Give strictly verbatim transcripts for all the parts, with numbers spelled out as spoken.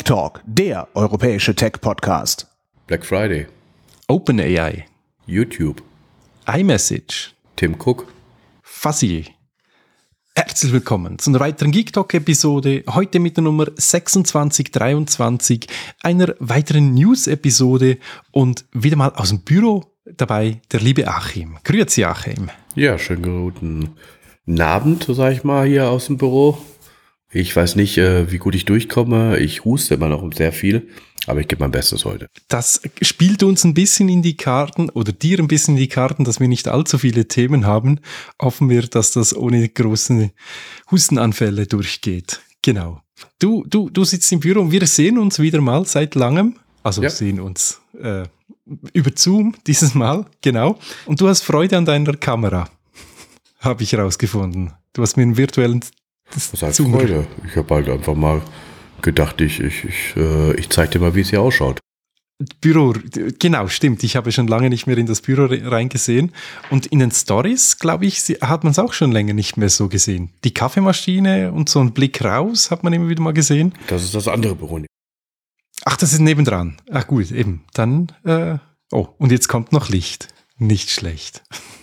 Talk, der europäische Tech-Podcast. Black Friday. OpenAI. YouTube. iMessage. Tim Cook. Fuzzy. Herzlich willkommen zu einer weiteren Geek Talk-Episode, heute mit der Nummer sechsundzwanzig dreiundzwanzig, einer weiteren News-Episode und wieder mal aus dem Büro dabei der liebe Achim. Grüezi, Achim. Ja, schönen guten Abend, sag ich mal, hier aus dem Büro. Ich weiß nicht, wie gut ich durchkomme. Ich huste immer noch sehr viel, aber ich gebe mein Bestes heute. Das spielt uns ein bisschen in die Karten oder dir ein bisschen in die Karten, dass wir nicht allzu viele Themen haben. Hoffen wir, dass das ohne große Hustenanfälle durchgeht. Genau. Du, du, du sitzt im Büro und wir sehen uns wieder mal seit langem. Also ja. sehen uns äh, über Zoom dieses Mal, genau. Und du hast Freude an deiner Kamera, habe ich herausgefunden. Du hast mir einen virtuellen Das ist halt Freude. Ich habe halt einfach mal gedacht, ich, ich, ich, äh, ich zeige dir mal, wie es hier ausschaut. Büro, genau, stimmt. Ich habe schon lange nicht mehr in das Büro reingesehen. Und in den Stories, glaube ich, hat man es auch schon länger nicht mehr so gesehen. Die Kaffeemaschine und so ein Blick raus hat man immer wieder mal gesehen. Das ist das andere Büro. Ach, das ist nebendran. Ach gut, eben. Dann, äh, oh, und jetzt kommt noch Licht. Nicht schlecht.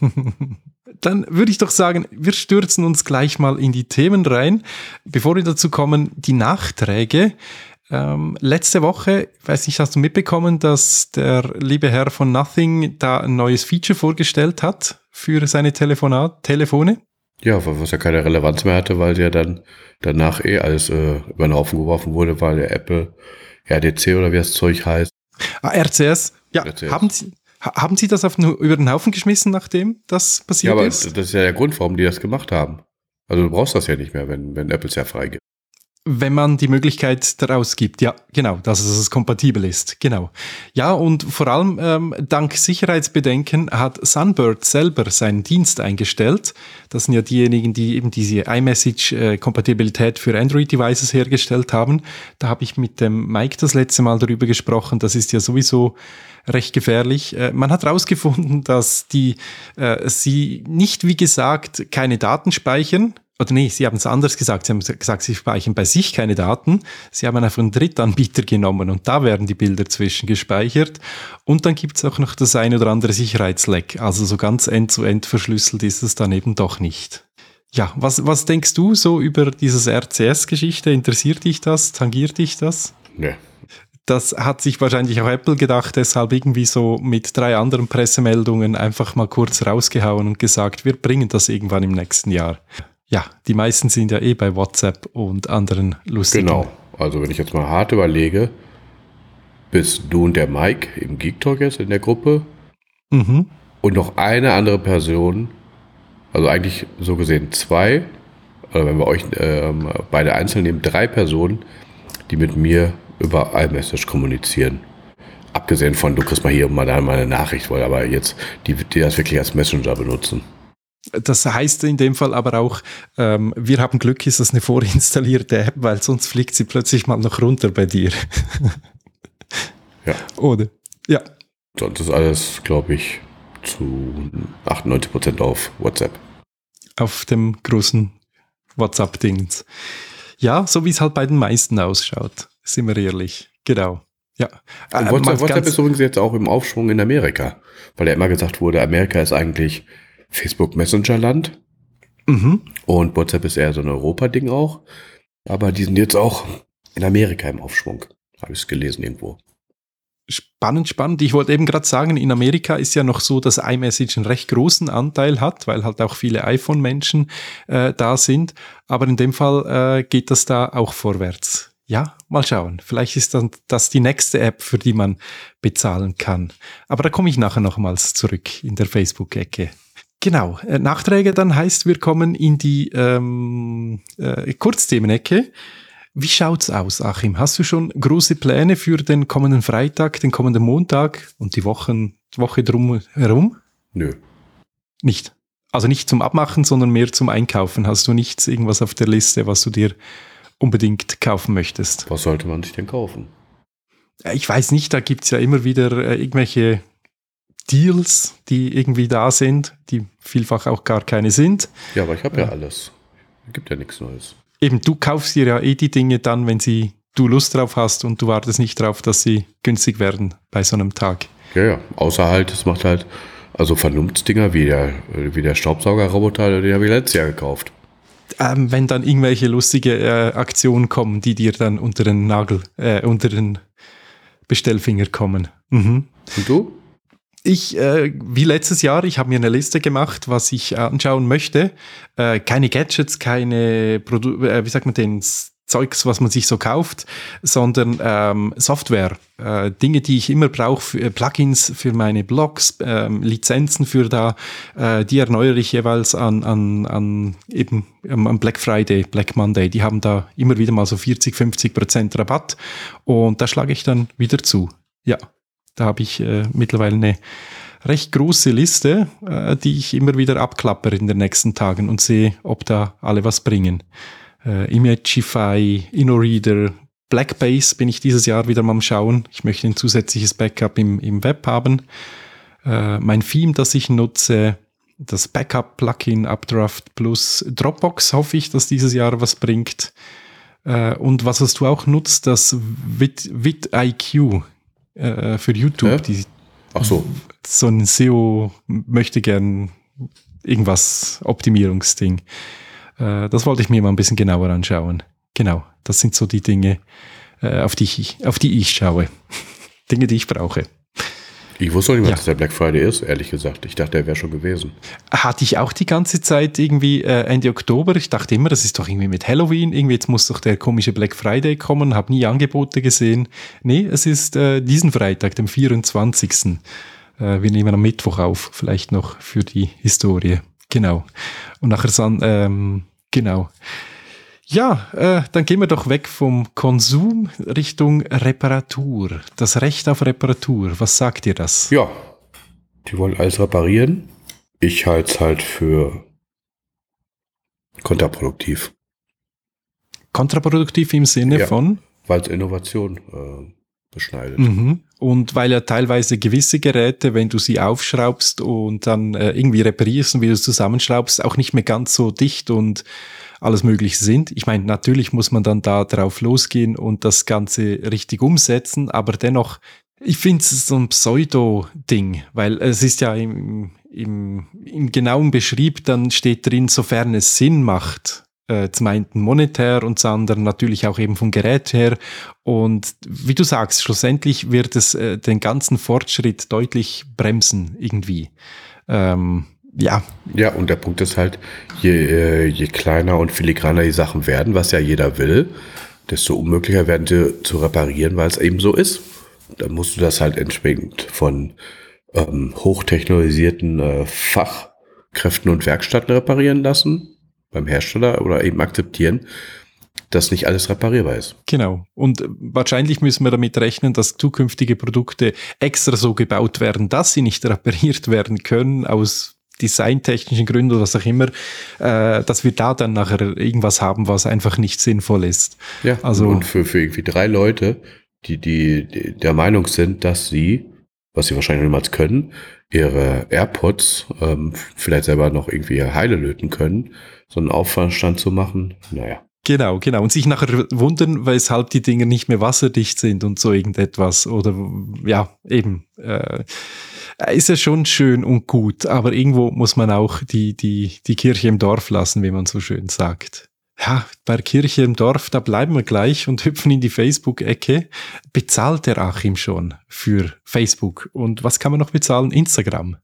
Dann würde ich doch sagen, wir stürzen uns gleich mal in die Themen rein. Bevor wir dazu kommen, die Nachträge. Ähm, letzte Woche, weiß nicht, hast du mitbekommen, dass der liebe Herr von Nothing da ein neues Feature vorgestellt hat für seine Telefonat, Telefone? Ja, was ja keine Relevanz mehr hatte, weil ja dann danach eh alles äh, über den Haufen geworfen wurde, weil der Apple R D C oder wie das Zeug heißt. Ah, R C S? Ja, R C S. haben Sie... Haben Sie das auf den, über den Haufen geschmissen, nachdem das passiert ist? Ja, aber ist? Das ist ja der Grund, warum die das gemacht haben. Also du brauchst das ja nicht mehr, wenn, wenn Apple es ja freigibt. Wenn man die Möglichkeit daraus gibt, ja, genau, dass es kompatibel ist, genau. Ja, und vor allem ähm, dank Sicherheitsbedenken hat Sunbird selber seinen Dienst eingestellt. Das sind ja diejenigen, die eben diese iMessage-Kompatibilität für Android-Devices hergestellt haben. Da habe ich mit dem Mike das letzte Mal darüber gesprochen. Das ist ja sowieso recht gefährlich. Äh, man hat herausgefunden, dass die äh, sie nicht, wie gesagt, keine Daten speichern. Oder nee, sie haben es anders gesagt. Sie haben gesagt, sie speichern bei sich keine Daten. Sie haben einfach einen Drittanbieter genommen und da werden die Bilder zwischen gespeichert. Und dann gibt es auch noch das eine oder andere Sicherheitsleck. Also so ganz end-zu-end verschlüsselt ist es dann eben doch nicht. Ja, was, was denkst du so über dieses R C S-Geschichte? Interessiert dich das? Tangiert dich das? Nee. Das hat sich wahrscheinlich auch Apple gedacht, deshalb irgendwie so mit drei anderen Pressemeldungen einfach mal kurz rausgehauen und gesagt, wir bringen das irgendwann im nächsten Jahr. Ja, die meisten sind ja eh bei WhatsApp und anderen lustigen. Genau, also wenn ich jetzt mal hart überlege, bist du und der Mike im Geek Talk jetzt in der Gruppe mhm. und noch eine andere Person, also eigentlich so gesehen zwei, oder wenn wir euch äh, beide einzeln nehmen, drei Personen, die mit mir über iMessage kommunizieren. Abgesehen von, du kriegst mal hier und mal da mal eine Nachricht, aber jetzt, die, die das wirklich als Messenger benutzen. Das heißt in dem Fall aber auch, ähm, wir haben Glück, ist das eine vorinstallierte App, weil sonst fliegt sie plötzlich mal noch runter bei dir. Ja. Oder? Ja. Sonst ist alles, glaube ich, zu achtundneunzig Prozent auf WhatsApp. Auf dem großen WhatsApp-Dingens. Ja, so wie es halt bei den meisten ausschaut, sind wir ehrlich. Genau. Ja. Und WhatsApp, WhatsApp ist übrigens jetzt auch im Aufschwung in Amerika, weil ja immer gesagt wurde, Amerika ist eigentlich Facebook Messenger Land. Mhm. Und WhatsApp ist eher so ein Europa-Ding auch. Aber die sind jetzt auch in Amerika im Aufschwung. Habe ich es gelesen irgendwo. Spannend, spannend. Ich wollte eben gerade sagen, in Amerika ist ja noch so, dass iMessage einen recht großen Anteil hat, weil halt auch viele iPhone-Menschen äh, da sind. Aber in dem Fall äh, geht das da auch vorwärts. Ja, mal schauen. Vielleicht ist dann das die nächste App, für die man bezahlen kann. Aber da komme ich nachher nochmals zurück in der Facebook-Ecke. Genau, äh, Nachträge dann heißt, wir kommen in die ähm, äh, Kurzthemenecke. Wie schaut's aus, Achim? Hast du schon große Pläne für den kommenden Freitag, den kommenden Montag und die Wochen, Woche drum herum? Nö. Nicht? Also nicht zum Abmachen, sondern mehr zum Einkaufen. Hast du nichts, irgendwas auf der Liste, was du dir unbedingt kaufen möchtest? Was sollte man sich denn kaufen? Ich weiß nicht, da gibt's ja immer wieder äh, irgendwelche Deals, die irgendwie da sind, die vielfach auch gar keine sind. Ja, aber ich habe ja alles. Gibt ja nichts Neues. Eben, du kaufst dir ja eh die Dinge dann, wenn sie du Lust drauf hast und du wartest nicht drauf, dass sie günstig werden bei so einem Tag. Ja, ja. Außer halt, es macht halt, also Vernunftsdinger wie der, wie der Staubsaugerroboter, den habe ich letztes Jahr gekauft. Ähm, wenn dann irgendwelche lustige äh, Aktionen kommen, die dir dann unter den Nagel, äh, unter den Bestellfinger kommen. Mhm. Und du? Ich, äh, wie letztes Jahr, ich habe mir eine Liste gemacht, was ich anschauen möchte. Äh, keine Gadgets, keine Produ- äh, wie sagt man denn, Zeugs, was man sich so kauft, sondern ähm, Software, äh, Dinge, die ich immer brauche, äh, Plugins für meine Blogs, äh, Lizenzen für da, äh, die erneuere ich jeweils an, an, an eben am Black Friday, Black Monday. Die haben da immer wieder mal so vierzig, fünfzig Prozent Rabatt und da schlage ich dann wieder zu. Ja, da habe ich äh, mittlerweile eine recht große Liste, äh, die ich immer wieder abklappere in den nächsten Tagen und sehe, ob da alle was bringen. Uh, Imagify, InnoReader, Blackbase bin ich dieses Jahr wieder mal am Schauen. Ich möchte ein zusätzliches Backup im, im Web haben. Uh, mein Theme, das ich nutze, das Backup-Plugin Updraft Plus, Dropbox hoffe ich, dass dieses Jahr was bringt. Uh, und was, was du auch nutzt, das vidIQ uh, für YouTube. Ja? Die, Ach so. So ein S E O möchte gern irgendwas Optimierungsding. Das wollte ich mir mal ein bisschen genauer anschauen. Genau, das sind so die Dinge, auf die ich, auf die ich schaue. Dinge, die ich brauche. Ich wusste auch nicht, was ja. der Black Friday ist, ehrlich gesagt. Ich dachte, er wäre schon gewesen. Hatte ich auch die ganze Zeit irgendwie äh, Ende Oktober. Ich dachte immer, das ist doch irgendwie mit Halloween. Irgendwie jetzt muss doch der komische Black Friday kommen. Habe nie Angebote gesehen. Nee, es ist äh, diesen Freitag, dem vierundzwanzigsten Äh, wir nehmen am Mittwoch auf, vielleicht noch für die Historie. Genau. Und nachher dann, ähm, genau. Ja, äh, dann gehen wir doch weg vom Konsum Richtung Reparatur. Das Recht auf Reparatur. Was sagt dir das? Ja, die wollen alles reparieren. Ich halte es halt für kontraproduktiv. Kontraproduktiv im Sinne ja, von? Weil es Innovation äh, beschneidet. Mhm. Und weil ja teilweise gewisse Geräte, wenn du sie aufschraubst und dann äh, irgendwie reparierst und wieder zusammenschraubst, auch nicht mehr ganz so dicht und alles Mögliche sind. Ich meine, natürlich muss man dann da drauf losgehen und das Ganze richtig umsetzen, aber dennoch, ich finde es so ein Pseudo-Ding, weil es ist ja im, im, im genauen Beschrieb, dann steht drin, sofern es Sinn macht, äh, zum einen monetär und zum anderen natürlich auch eben vom Gerät her. Und wie du sagst, schlussendlich wird es äh, den ganzen Fortschritt deutlich bremsen irgendwie. Ähm, ja. Ja, und der Punkt ist halt, je, äh, je kleiner und filigraner die Sachen werden, was ja jeder will, desto unmöglicher werden sie zu reparieren, weil es eben so ist. Dann musst du das halt entsprechend von ähm, hochtechnologisierten äh, Fachkräften und Werkstätten reparieren lassen, beim Hersteller, oder eben akzeptieren, dass nicht alles reparierbar ist. Genau. Und wahrscheinlich müssen wir damit rechnen, dass zukünftige Produkte extra so gebaut werden, dass sie nicht repariert werden können, aus designtechnischen Gründen oder was auch immer, äh, dass wir da dann nachher irgendwas haben, was einfach nicht sinnvoll ist. Ja, also und für, für irgendwie drei Leute, die, die, die der Meinung sind, dass sie, was sie wahrscheinlich niemals können, ihre AirPods ähm, vielleicht selber noch irgendwie heile löten können, so einen Aufwandstand zu machen, naja. Genau, genau. Und sich nachher wundern, weshalb die Dinge nicht mehr wasserdicht sind und so irgendetwas. Oder ja, eben. Äh, ist ja schon schön und gut, aber irgendwo muss man auch die, die, die Kirche im Dorf lassen, wie man so schön sagt. Ja, bei Kirche im Dorf, da bleiben wir gleich und hüpfen in die Facebook-Ecke. Bezahlt der Achim schon für Facebook? Und was kann man noch bezahlen? Instagram.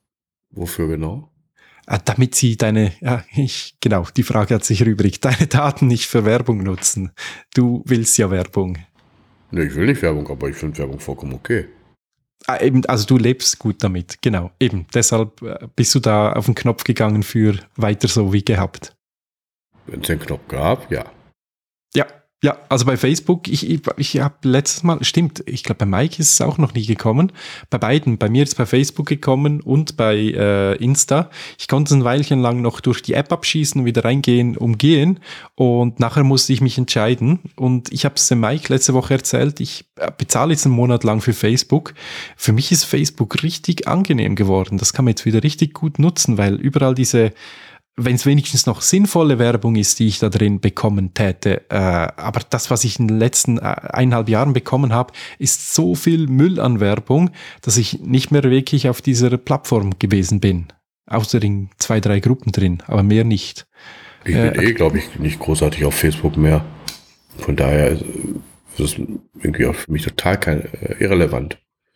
Wofür genau? Damit sie deine, ja, ich, genau, die Frage hat sich erübrigt, deine Daten nicht für Werbung nutzen. Du willst ja Werbung. Nee, ich will nicht Werbung, aber ich finde Werbung vollkommen okay. Ah, eben, also du lebst gut damit, genau, eben. Deshalb bist du da auf den Knopf gegangen für weiter so wie gehabt. Wenn es den Knopf gab, ja. Ja. Ja, also bei Facebook, ich, ich, ich habe letztes Mal, stimmt, ich glaube bei Mike ist es auch noch nie gekommen. Bei beiden, bei mir ist es bei Facebook gekommen und bei äh, Insta. Ich konnte ein Weilchen lang noch durch die App abschießen, wieder reingehen, umgehen und nachher musste ich mich entscheiden. Und ich habe es dem Mike letzte Woche erzählt, ich bezahle jetzt einen Monat lang für Facebook. Für mich ist Facebook richtig angenehm geworden. Das kann man jetzt wieder richtig gut nutzen, weil überall diese wenn es wenigstens noch sinnvolle Werbung ist, die ich da drin bekommen täte. Äh, aber das, was ich in den letzten äh, eineinhalb Jahren bekommen habe, ist so viel Müll an Werbung, dass ich nicht mehr wirklich auf dieser Plattform gewesen bin. Außer in zwei, drei Gruppen drin, aber mehr nicht. Ich bin äh, eh, glaube ich, nicht großartig auf Facebook mehr. Von daher ist es irgendwie auch für mich total kein, äh, irrelevant.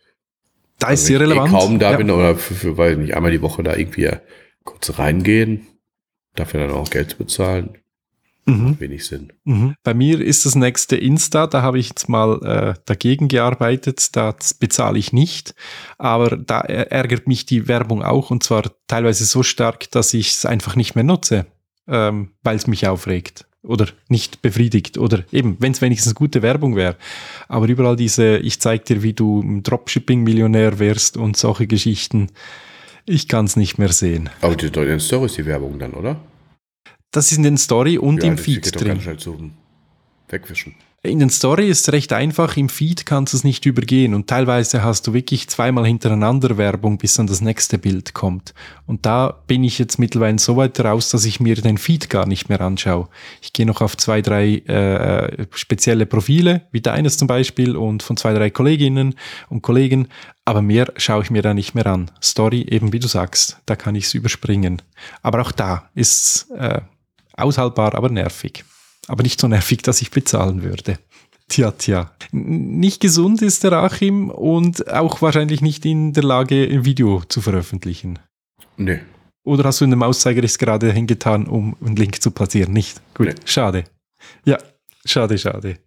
Da ist also irrelevant. Wenn ich eh kaum da ja. bin oder für, für, weiß nicht, einmal die Woche da irgendwie kurz reingehen, dafür dann auch Geld zu bezahlen, mhm. macht wenig Sinn. Mhm. Bei mir ist das nächste Insta, da habe ich jetzt mal äh, dagegen gearbeitet, das bezahle ich nicht, aber da ärgert mich die Werbung auch und zwar teilweise so stark, dass ich es einfach nicht mehr nutze, ähm, weil es mich aufregt oder nicht befriedigt oder eben, wenn es wenigstens gute Werbung wäre. Aber überall diese, ich zeig dir, wie du ein Dropshipping-Millionär wärst und solche Geschichten, ich kann es nicht mehr sehen. Aber die, in den Stories die Werbung dann, oder? Das ist in den Story und ja, im das Feed geht drin. Doch ganz schnell zum Wegwischen. In den Story ist es recht einfach, im Feed kannst du es nicht übergehen und teilweise hast du wirklich zweimal hintereinander Werbung, bis dann das nächste Bild kommt. Und da bin ich jetzt mittlerweile so weit raus, dass ich mir den Feed gar nicht mehr anschaue. Ich gehe noch auf zwei, drei äh, spezielle Profile, wie deines zum Beispiel und von zwei, drei Kolleginnen und Kollegen, aber mehr schaue ich mir da nicht mehr an. Story, eben wie du sagst, da kann ich es überspringen. Aber auch da ist es äh, aushaltbar, aber nervig. Aber nicht so nervig, dass ich bezahlen würde. Tja, tja. Nicht gesund ist der Achim und auch wahrscheinlich nicht in der Lage, ein Video zu veröffentlichen. Nee. Oder hast du in dem Auszeiger es gerade hingetan, um einen Link zu platzieren? Nicht? Gut, nee. Schade. Ja, schade, schade.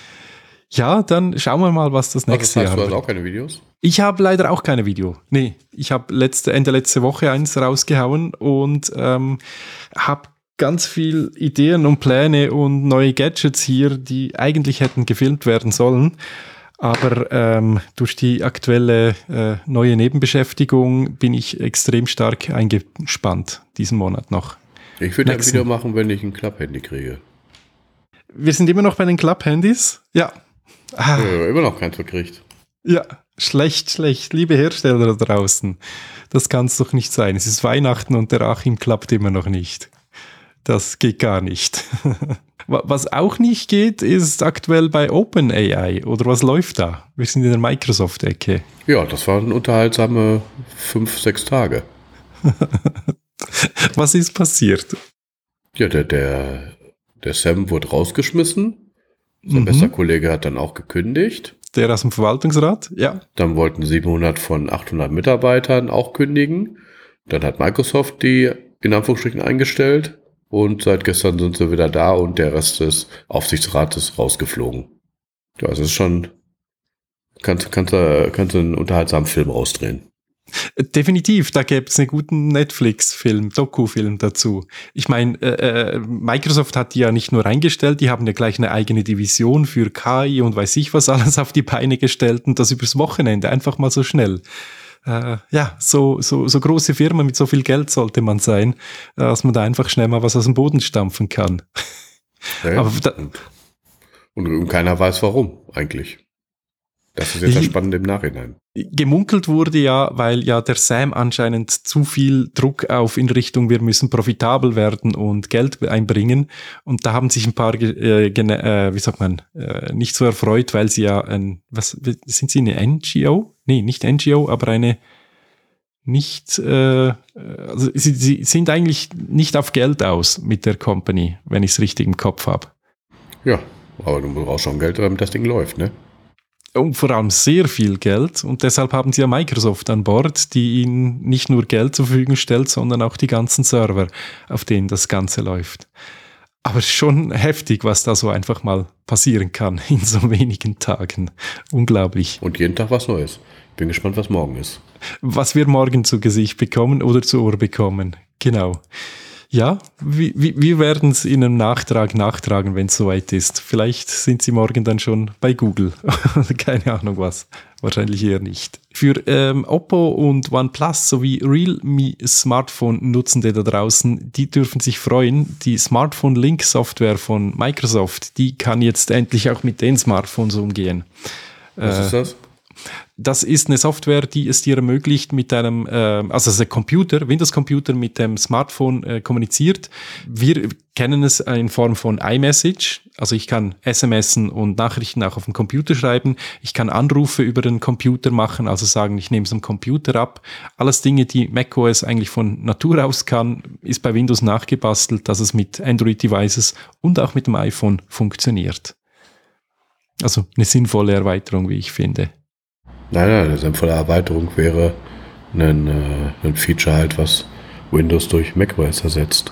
Ja, dann schauen wir mal, was das nächste Jahr wird. Du hast auch keine Videos? Ich habe leider auch keine Video. Nee, ich habe letzte, Ende letzte Woche eins rausgehauen und ähm, habe ganz viel Ideen und Pläne und neue Gadgets hier, die eigentlich hätten gefilmt werden sollen. Aber ähm, durch die aktuelle äh, neue Nebenbeschäftigung bin ich extrem stark eingespannt diesen Monat noch. Ich würde ein Video machen, wenn ich ein Club-Handy kriege. Wir sind immer noch bei den Club-Handys? Ja. Ah. Ja, immer noch keins verkriegt. Ja, schlecht, schlecht. Liebe Hersteller da draußen, das kann es doch nicht sein. Es ist Weihnachten und der Achim klappt immer noch nicht. Das geht gar nicht. Was auch nicht geht, ist aktuell bei OpenAI. Oder was läuft da? Wir sind in der Microsoft-Ecke. Ja, das waren unterhaltsame fünf, sechs Tage. Was ist passiert? Ja, der, der, der Sam wurde rausgeschmissen. Sein mhm. bester Kollege hat dann auch gekündigt. Der aus dem Verwaltungsrat, ja. Dann wollten siebenhundert von achthundert Mitarbeitern auch kündigen. Dann hat Microsoft die in Anführungsstrichen eingestellt. Und seit gestern sind sie wieder da und der Rest des Aufsichtsrates rausgeflogen. Ja, es ist schon, kannst, kannst, kannst du einen unterhaltsamen Film rausdrehen. Definitiv, da gäbe es einen guten Netflix-Film, Doku-Film dazu. Ich meine, äh, Microsoft hat die ja nicht nur eingestellt, die haben ja gleich eine eigene Division für K I und weiß ich was alles auf die Beine gestellt und das übers Wochenende, einfach mal so schnell. Äh, ja, so, so, so große Firma mit so viel Geld sollte man sein, dass man da einfach schnell mal was aus dem Boden stampfen kann. Ja, Aber da, und, und keiner weiß warum eigentlich. Das ist jetzt das Spannende im Nachhinein. Gemunkelt wurde ja, weil ja der Sam anscheinend zu viel Druck auf in Richtung, wir müssen profitabel werden und Geld einbringen. Und da haben sich ein paar, äh, äh, wie sagt man, äh, nicht so erfreut, weil sie ja, ein, was sind sie, eine N G O? Nee, nicht N G O, aber eine nicht, äh, also sie, sie sind eigentlich nicht auf Geld aus mit der Company, wenn ich es richtig im Kopf habe. Ja, aber du brauchst schon Geld, damit das Ding läuft, ne? Und vor allem sehr viel Geld und deshalb haben sie ja Microsoft an Bord, die ihnen nicht nur Geld zur Verfügung stellt, sondern auch die ganzen Server, auf denen das Ganze läuft. Aber schon heftig, was da so einfach mal passieren kann in so wenigen Tagen. Unglaublich. Und jeden Tag was Neues. Ich bin gespannt, was morgen ist. Was wir morgen zu Gesicht bekommen oder zu Ohr bekommen. Genau. Ja, wir, wir werden es in einem Nachtrag nachtragen, wenn es soweit ist. Vielleicht sind sie morgen dann schon bei Google. Keine Ahnung was. Wahrscheinlich eher nicht. Für ähm, Oppo und OnePlus sowie Realme Smartphone-Nutzende da draußen, die dürfen sich freuen. Die Smartphone-Link-Software von Microsoft, die kann jetzt endlich auch mit den Smartphones umgehen. Was äh, ist das? Das ist eine Software, die es dir ermöglicht, mit einem, äh, also der Computer, Windows-Computer mit dem Smartphone äh, kommuniziert. Wir kennen es in Form von iMessage. Also ich kann S M S und Nachrichten auch auf dem Computer schreiben. Ich kann Anrufe über den Computer machen, also sagen, ich nehme es am Computer ab. Alles Dinge, die macOS eigentlich von Natur aus kann, ist bei Windows nachgebastelt, dass es mit Android-Devices und auch mit dem iPhone funktioniert. Also eine sinnvolle Erweiterung, wie ich finde. Nein, nein, eine sinnvolle Erweiterung wäre ein, äh, ein Feature halt, was Windows durch macOS ersetzt.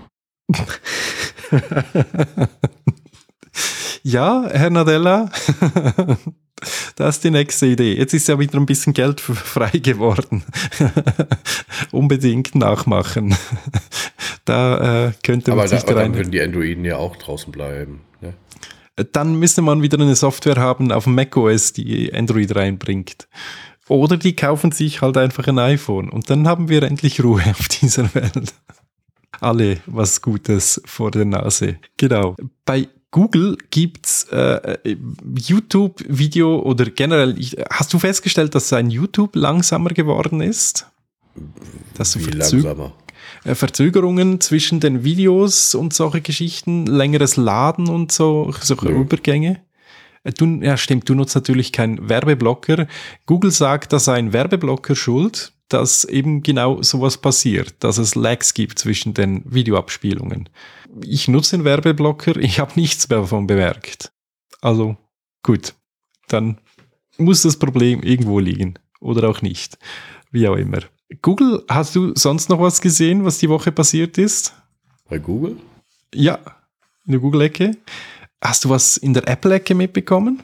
Ja, Herr Nadella, das ist die nächste Idee. Jetzt ist ja wieder ein bisschen Geld frei geworden. Unbedingt nachmachen. Da äh, könnte man aber sich da, rein... dann würden die Androiden ja auch draußen bleiben. Ne? Dann müsste man wieder eine Software haben auf dem macOS, die Android reinbringt. Oder die kaufen sich halt einfach ein iPhone. Und dann haben wir endlich Ruhe auf dieser Welt. Alle was Gutes vor der Nase. Genau. Bei Google gibt's äh, YouTube-Video oder generell, hast du festgestellt, dass sein YouTube langsamer geworden ist? Dass Wie Verzö- langsamer? Verzögerungen zwischen den Videos und solche Geschichten, längeres Laden und so, solche Ja. Übergänge. Du, ja, stimmt, du nutzt natürlich keinen Werbeblocker. Google sagt, dass ein Werbeblocker schuld, dass eben genau sowas passiert, dass es Lags gibt zwischen den Videoabspielungen. Ich nutze den Werbeblocker, ich habe nichts mehr davon bemerkt. Also gut, dann muss das Problem irgendwo liegen oder auch nicht, wie auch immer. Google, hast du sonst noch was gesehen, was die Woche passiert ist? Bei Google? Ja, in der Google-Ecke. Hast du was in der Apple-Ecke mitbekommen?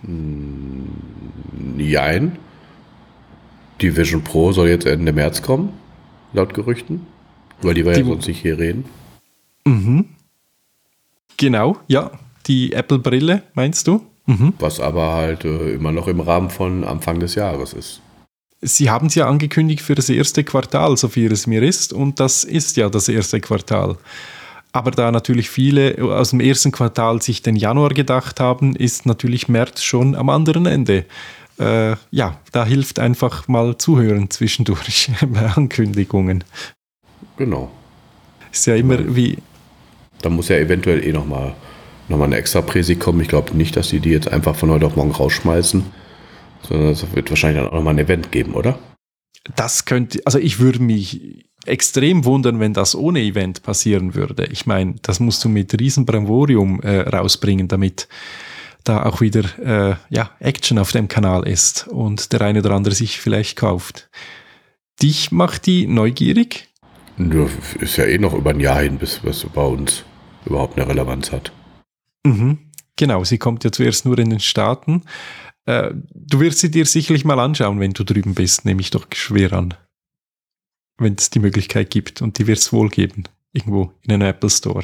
Nein. Die Vision Pro soll jetzt Ende März kommen, laut Gerüchten. Weil die wir Die- ja sonst nicht hier reden. Mhm. Genau, ja. Die Apple-Brille, meinst du? Mhm. Was aber halt äh, immer noch im Rahmen von Anfang des Jahres ist. Sie haben es ja angekündigt für das erste Quartal, so viel es mir ist. Und das ist ja das erste Quartal. Aber da natürlich viele aus dem ersten Quartal sich den Januar gedacht haben, ist natürlich März schon am anderen Ende. Äh, ja, da hilft einfach mal zuhören zwischendurch bei Ankündigungen. Genau. Ist ja immer wie... Da muss ja eventuell eh nochmal noch mal eine extra Präsi kommen. Ich glaube nicht, dass die die jetzt einfach von heute auf morgen rausschmeißen. Sondern es wird wahrscheinlich dann auch nochmal ein Event geben, oder? Das könnte, also ich würde mich extrem wundern, wenn das ohne Event passieren würde. Ich meine, das musst du mit riesen Bramborium äh, rausbringen, damit da auch wieder äh, ja, Action auf dem Kanal ist und der eine oder andere sich vielleicht kauft. Dich macht die neugierig? Nur ist ja eh noch über ein Jahr hin, bis was bei uns überhaupt eine Relevanz hat. Mhm. Genau, sie kommt ja zuerst nur in den Staaten. Äh, du wirst sie dir sicherlich mal anschauen, wenn du drüben bist, nehme ich doch schwer an. Wenn es die Möglichkeit gibt, und die wird es wohl geben, irgendwo in einem Apple Store.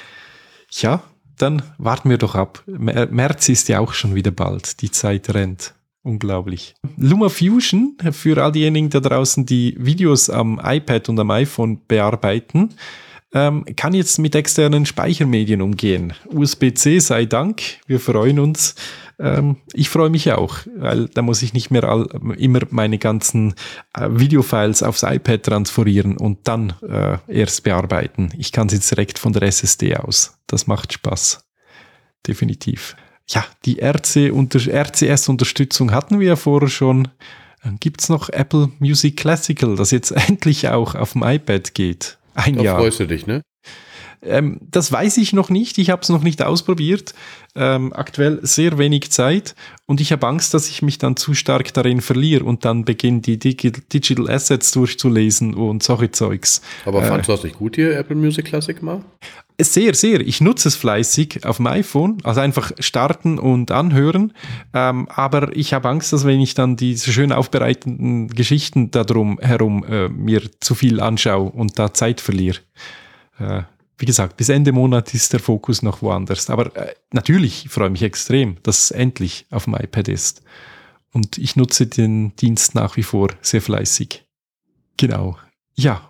Ja, dann warten wir doch ab. Mer- März ist ja auch schon wieder bald, die Zeit rennt. Unglaublich. LumaFusion, für all diejenigen da draußen, die Videos am iPad und am iPhone bearbeiten, ähm, kann jetzt mit externen Speichermedien umgehen. U S B C sei Dank, wir freuen uns. Ähm, ich freue mich auch, weil da muss ich nicht mehr all, immer meine ganzen äh, Videofiles aufs iPad transferieren und dann äh, erst bearbeiten. Ich kann es jetzt direkt von der S S D aus. Das macht Spaß. Definitiv. Ja, die R C S-Unterstützung hatten wir ja vorher schon. Dann gibt es noch Apple Music Classical, das jetzt endlich auch auf dem iPad geht. Ein Da Jahr. freust du dich, ne? Ähm, das weiß ich noch nicht. Ich habe es noch nicht ausprobiert. Ähm, aktuell sehr wenig Zeit und ich habe Angst, dass ich mich dann zu stark darin verliere und dann beginne, die Digi- Digital Assets durchzulesen und solche Zeugs. Aber Äh, fandst du das nicht gut hier, Apple Music Classic mal? Sehr, sehr. Ich nutze es fleißig auf dem iPhone, also einfach starten und anhören. Ähm, aber ich habe Angst, dass wenn ich dann diese schön aufbereiteten Geschichten darum herum äh, mir zu viel anschaue und da Zeit verliere. Äh, wie gesagt, bis Ende Monat ist der Fokus noch woanders. Aber äh, natürlich, ich freue mich extrem, dass es endlich auf dem iPad ist. Und ich nutze den Dienst nach wie vor sehr fleißig. Genau. Ja.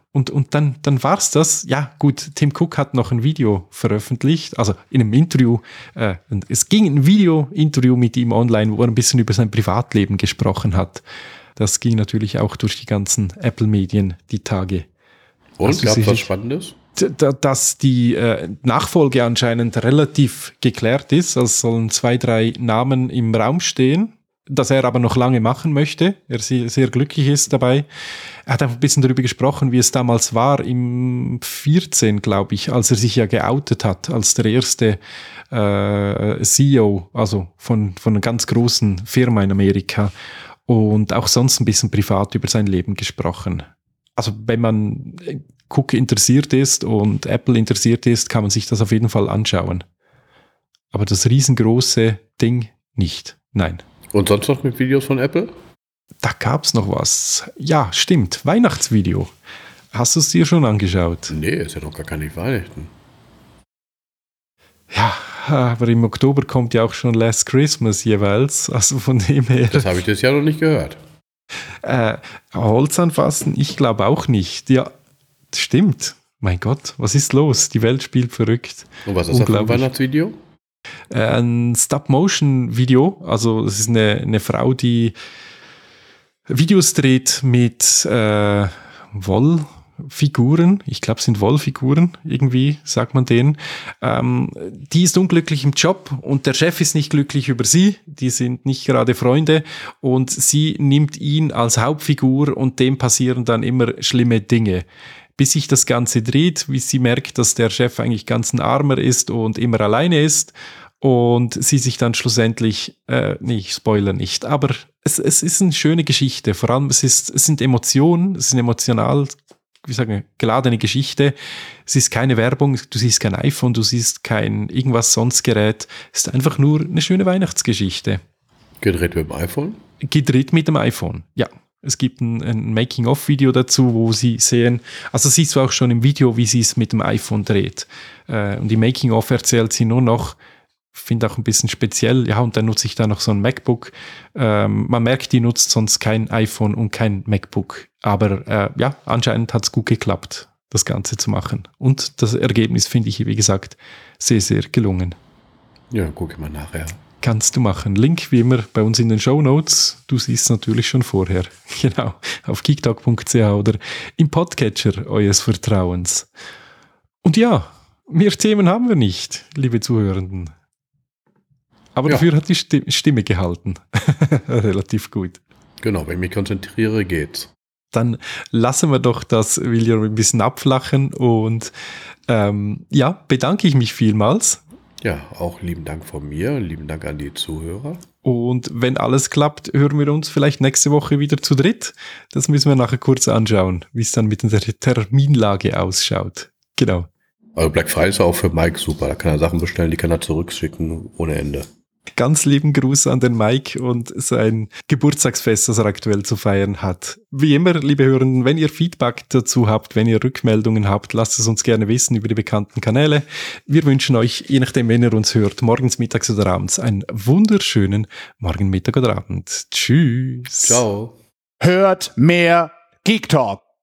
Und, und dann, dann war's das. Ja, gut, Tim Cook hat noch ein Video veröffentlicht, also in einem Interview. Äh, es ging ein Video-Interview mit ihm online, wo er ein bisschen über sein Privatleben gesprochen hat. Das ging natürlich auch durch die ganzen Apple-Medien die Tage. Und, gab es was Spannendes? Dass die äh, Nachfolge anscheinend relativ geklärt ist. Also sollen zwei, drei Namen im Raum stehen, dass er aber noch lange machen möchte. Er sehr, sehr glücklich ist dabei. Er hat einfach ein bisschen darüber gesprochen, wie es damals war, im vierzehn, glaube ich, als er sich ja geoutet hat, als der erste äh, C E O, also von, von einer ganz großen Firma in Amerika, und auch sonst ein bisschen privat über sein Leben gesprochen. Also wenn man Cook interessiert ist und Apple interessiert ist, kann man sich das auf jeden Fall anschauen. Aber das riesengroße Ding nicht. Nein. Und sonst noch mit Videos von Apple? Da gab's noch was. Ja, stimmt. Weihnachtsvideo. Hast du es dir schon angeschaut? Nee, ist ja noch gar keine Weihnachten. Ja, aber im Oktober kommt ja auch schon Last Christmas jeweils. Also von dem her. Das habe ich das Jahr noch nicht gehört. Äh, Holz anfassen? Ich glaube auch nicht. Ja, stimmt. Mein Gott, was ist los? Die Welt spielt verrückt. Und was ist das für ein Weihnachtsvideo? Äh, ein Stop-Motion-Video. Also das ist eine, eine Frau, die Videos dreht mit äh, Wollfiguren. Ich glaube, es sind Wollfiguren, irgendwie sagt man denen. Ähm, die ist unglücklich im Job und der Chef ist nicht glücklich über sie. Die sind nicht gerade Freunde und sie nimmt ihn als Hauptfigur und dem passieren dann immer schlimme Dinge. Bis sich das Ganze dreht, wie sie merkt, dass der Chef eigentlich ganz ein Armer ist und immer alleine ist und sie sich dann schlussendlich, äh, nee, ich spoilere nicht, aber es, es ist eine schöne Geschichte. Vor allem, es, ist, es sind Emotionen, es ist eine emotional, wie sagen, geladene Geschichte. Es ist keine Werbung, du siehst kein iPhone, du siehst kein irgendwas sonst Gerät. Es ist einfach nur eine schöne Weihnachtsgeschichte. Gedreht mit dem iPhone? Gedreht mit dem iPhone, ja. Es gibt ein, ein Making-of-Video dazu, wo sie sehen, also siehst du auch schon im Video, wie sie es mit dem iPhone dreht. Äh, und im Making-of erzählt sie nur noch, finde auch ein bisschen speziell, ja, und dann nutze ich da noch so ein MacBook. Ähm, man merkt, die nutzt sonst kein iPhone und kein MacBook. Aber äh, ja, anscheinend hat es gut geklappt, das Ganze zu machen. Und das Ergebnis finde ich, wie gesagt, sehr, sehr gelungen. Ja, gucke ich mal nachher. Kannst du machen. Link wie immer bei uns in den Shownotes. Du siehst es natürlich schon vorher. Genau. Auf geektalk punkt c h oder im Podcatcher eures Vertrauens. Und ja, mehr Themen haben wir nicht, liebe Zuhörenden. Aber ja, dafür hat die Stimme gehalten. Relativ gut. Genau, wenn ich mich konzentriere, geht's. Dann lassen wir doch das Video ein bisschen abflachen und ähm, ja, bedanke ich mich vielmals. Ja, auch lieben Dank von mir, lieben Dank an die Zuhörer. Und wenn alles klappt, hören wir uns vielleicht nächste Woche wieder zu dritt. Das müssen wir nachher kurz anschauen, wie es dann mit der Terminlage ausschaut. Genau. Also Black Friday ist auch für Mike super. Da kann er Sachen bestellen, die kann er zurückschicken ohne Ende. Ganz lieben Gruß an den Mike und sein Geburtstagsfest, das er aktuell zu feiern hat. Wie immer, liebe Hörenden, wenn ihr Feedback dazu habt, wenn ihr Rückmeldungen habt, lasst es uns gerne wissen über die bekannten Kanäle. Wir wünschen euch, je nachdem, wenn ihr uns hört, morgens, mittags oder abends, einen wunderschönen Morgen, Mittag oder Abend. Tschüss. Ciao. Hört mehr Geek Talk.